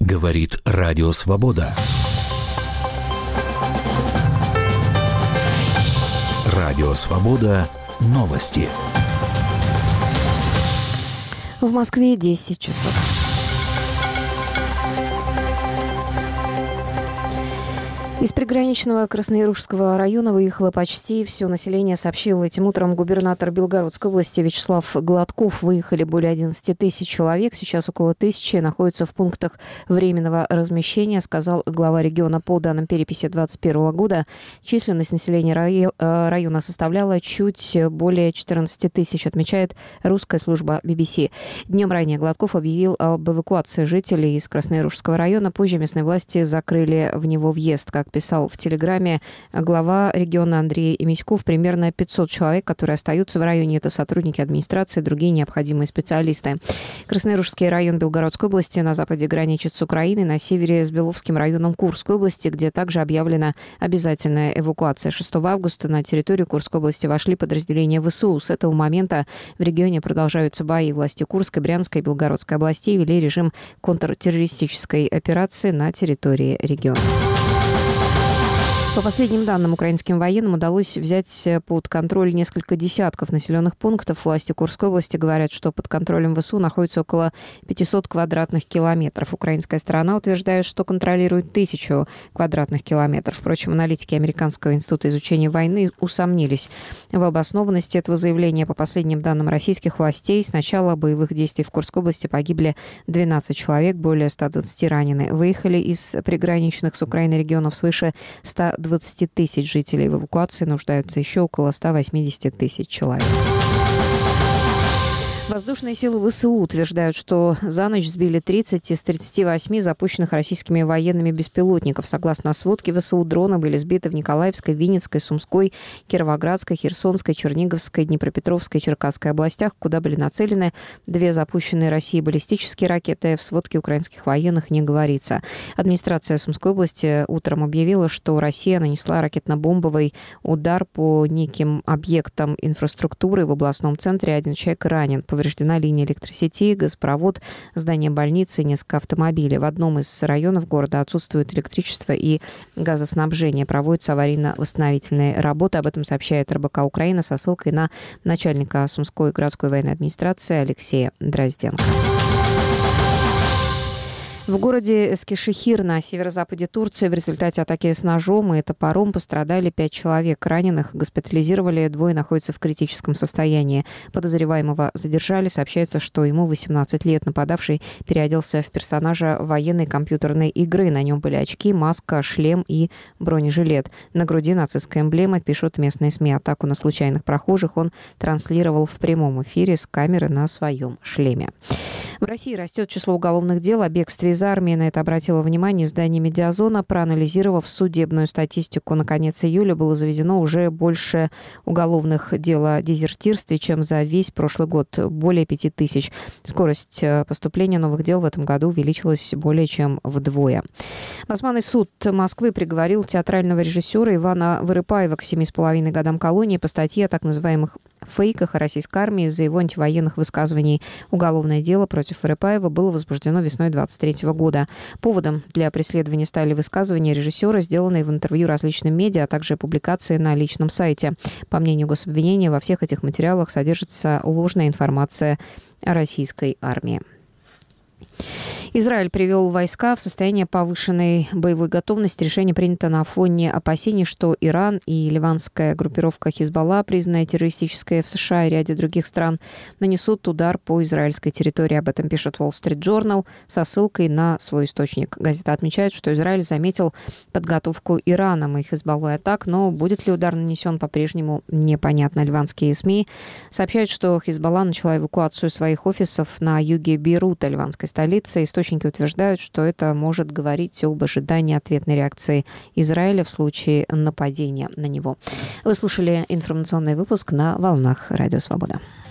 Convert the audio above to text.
Говорит Радио Свобода. Радио Свобода. Новости. В Москве 10 часов. Из приграничного Красноярушского района выехало почти все население, сообщил этим утром губернатор Белгородской области Вячеслав Гладков. Выехали более 11 тысяч человек. Сейчас около 1000 находятся в пунктах временного размещения, сказал глава региона. По данным переписи 2021 года, численность населения района составляла чуть более 14 тысяч, отмечает русская служба BBC. Днем ранее Гладков объявил об эвакуации жителей из Красноярушского района. Позже местные власти закрыли в него въезд. Как писал в Телеграме глава региона Андрей Емеськов, примерно 500 человек, которые остаются в районе, это сотрудники администрации, другие необходимые специалисты. Красноярушский район Белгородской области на западе граничит с Украиной, на севере с Беловским районом Курской области, где также объявлена обязательная эвакуация. 6 августа на территорию Курской области вошли подразделения ВСУ. С этого момента в регионе продолжаются бои. Власти Курской, Брянской и Белгородской областей ввели режим контртеррористической операции на территории региона. По последним данным, украинским военным удалось взять под контроль несколько десятков населенных пунктов. Власти Курской области говорят, что под контролем ВСУ находится около 500 квадратных километров. Украинская сторона утверждает, что контролирует 1000 квадратных километров. Впрочем, аналитики Американского института изучения войны усомнились в обоснованности этого заявления. По последним данным российских властей, с начала боевых действий в Курской области погибли 12 человек, более 120 ранены. Выехали из приграничных с Украиной регионов свыше 120 тысяч жителей. В эвакуации нуждаются еще около 180 тысяч человек. Воздушные силы ВСУ утверждают, что за ночь сбили 30 из 38 запущенных российскими военными беспилотников. Согласно сводке ВСУ, дроны были сбиты в Николаевской, Винницкой, Сумской, Кировоградской, Херсонской, Черниговской, Днепропетровской и Черкасской областях, куда были нацелены 2 запущенные Россией баллистические ракеты. В сводке украинских военных не говорится. Администрация Сумской области утром объявила, что Россия нанесла ракетно-бомбовый удар по неким объектам инфраструктуры в областном центре. 1 человек ранен. Повреждена линия электросети, газопровод, здание больницы, несколько автомобилей. В одном из районов города отсутствует электричество и газоснабжение. Проводятся аварийно-восстановительные работы. Об этом сообщает РБК Украина со ссылкой на начальника Сумской городской военной администрации Алексея Дрозденко. В городе Эскишехир на северо-западе Турции в результате атаки с ножом и топором пострадали 5 человек. Раненых госпитализировали, 2 находятся в критическом состоянии. Подозреваемого задержали. Сообщается, что ему 18 лет. Нападавший переоделся в персонажа военной компьютерной игры. На нем были очки, маска, шлем и бронежилет. На груди нацистская эмблема, пишут местные СМИ. Атаку на случайных прохожих он транслировал в прямом эфире с камеры на своем шлеме. В России растет число уголовных дел о бегстве из армии. На это обратило внимание издание «Медиазона». Проанализировав судебную статистику, на конец июля было заведено уже больше уголовных дел о дезертирстве, чем за весь прошлый год. Более 5000. Скорость поступления новых дел в этом году увеличилась более чем вдвое. Басманный суд Москвы приговорил театрального режиссера Ивана Вырыпаева к 7,5 годам колонии по статье о так называемых фейках о российской армии из-за его антивоенных высказываний. Уголовное дело против Вырыпаева было возбуждено весной 2023 года. Поводом для преследования стали высказывания режиссера, сделанные в интервью различным медиа, а также публикации на личном сайте. По мнению гособвинения, во всех этих материалах содержится ложная информация о российской армии. Израиль привел войска в состояние повышенной боевой готовности. Решение принято на фоне опасений, что Иран и ливанская группировка Хизбалла, признанная террористической в США и ряде других стран, нанесут удар по израильской территории. Об этом пишет Wall Street Journal со ссылкой на свой источник. Газета отмечает, что Израиль заметил подготовку Ираном и Хизбаллой атак, но будет ли удар нанесен, по-прежнему непонятно. Ливанские СМИ сообщают, что Хизбалла начала эвакуацию своих офисов на юге Бейрута, ливанской столицы. Источники утверждают, что это может говорить об ожидании ответной реакции Израиля в случае нападения на него. Вы слушали информационный выпуск на волнах Радио Свобода.